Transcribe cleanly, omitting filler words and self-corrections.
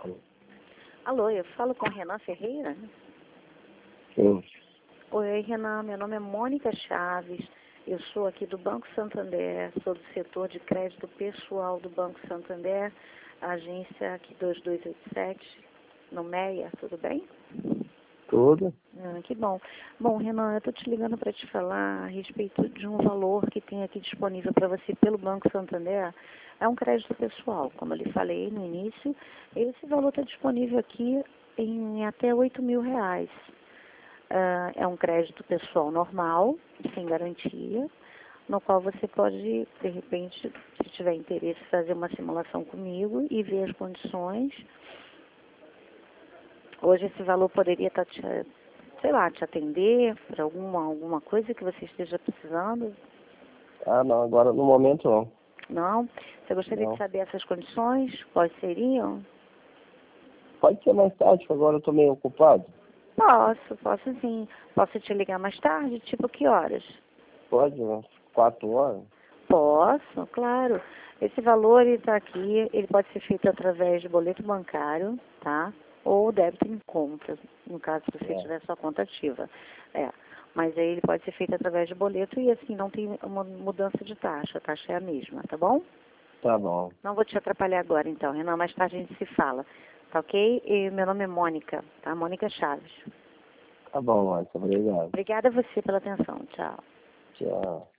Alô, eu falo com Renan Ferreira? Sim. Oi, Renan, meu nome é Mônica Chaves, eu sou aqui do Banco Santander, sou do setor de crédito pessoal do Banco Santander, agência aqui 2287, no MEIA, tudo bem? Tudo? Que bom. Bom, Renan, eu estou te ligando para te falar a respeito de um valor que tem aqui disponível para você pelo Banco Santander. É um crédito pessoal, como eu lhe falei no início. Esse valor está disponível aqui em até R$ 8.000. É um crédito pessoal normal, sem garantia, no qual você pode, de repente, se tiver interesse, fazer uma simulação comigo e ver as condições. Hoje esse valor poderia estar te atender para alguma coisa que você esteja precisando? Ah, não, agora no momento não. Não? Você gostaria Não. de saber essas condições? Quais seriam? Pode ser mais tarde, que agora eu estou meio ocupado. Posso sim. Posso te ligar mais tarde? Tipo, que horas? Pode, umas 4 horas. Posso, claro. Esse valor está aqui, ele pode ser feito através de boleto bancário, tá? Ou débito em conta, no caso se você tiver sua conta ativa. Mas aí ele pode ser feito através de boleto e assim não tem uma mudança de taxa, a taxa é a mesma, tá bom? Tá bom. Não vou te atrapalhar agora então, Renan, mais tarde a gente se fala, tá ok? E meu nome é Mônica, tá? Mônica Chaves. Tá bom, Márcia, obrigado. Obrigada a você pela atenção, tchau. Tchau.